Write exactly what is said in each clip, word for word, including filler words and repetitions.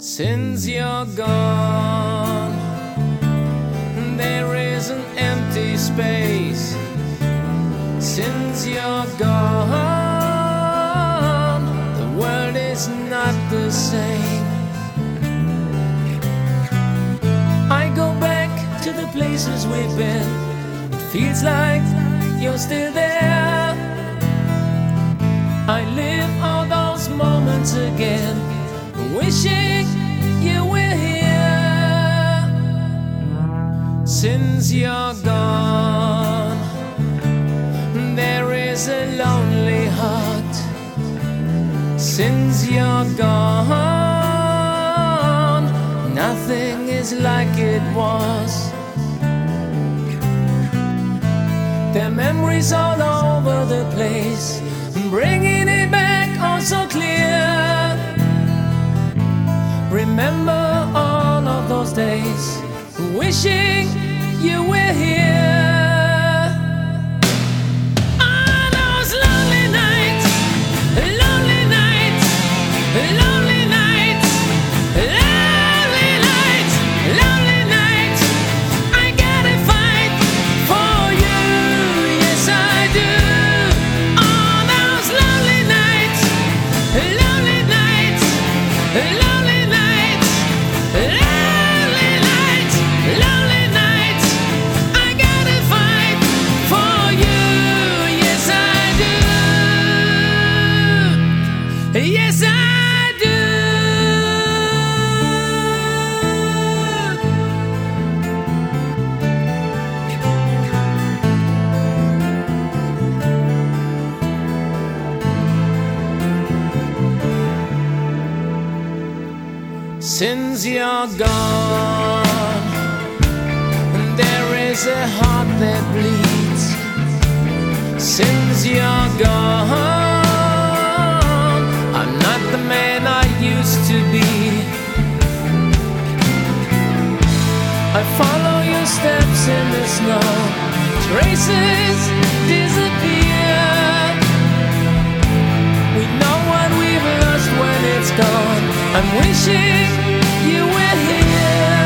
Since you're gone, there is an empty space. Since you're gone, the world is not the same. I go back to the places we've been. It feels like you're still there. I live all those moments again, wishing you were here. Since you're gone, there is a lonely heart. Since you're gone, nothing is like it was. There are memories all over the place, bringing it back all so clear. Remember all of those days, wishing you were here. On those lonely nights, lonely nights, lonely nights, lonely nights, lonely nights, I gotta fight for you, yes I do. On those lonely nights, lonely nights, lonely yes, I do. Since you're gone, there is a heart that bleeds. Since you're gone, I'm not the man I used to be. I follow your steps in the snow, traces disappear. We know what we've lost when it's gone. I'm wishing you were here.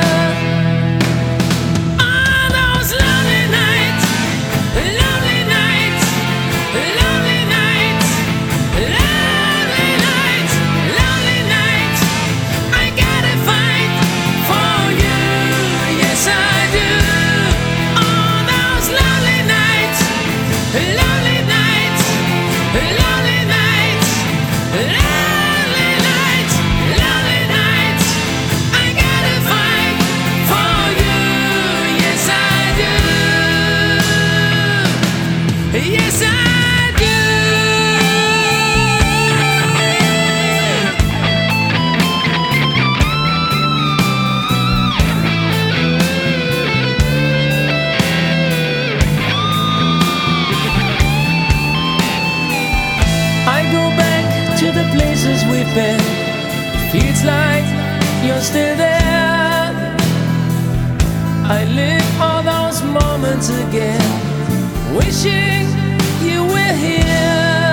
On those lonely nights, lonely nights, lonely nights, lonely nights, lonely nights, I gotta fight for you, yes I do. On those lonely nights, lonely nights, lonely nights, lonely nights, lonely nights, I gotta fight for you, yes I do, yes I do. I go back to the places we've been. Feels like you're still there. I live all those moments again, wishing you were here.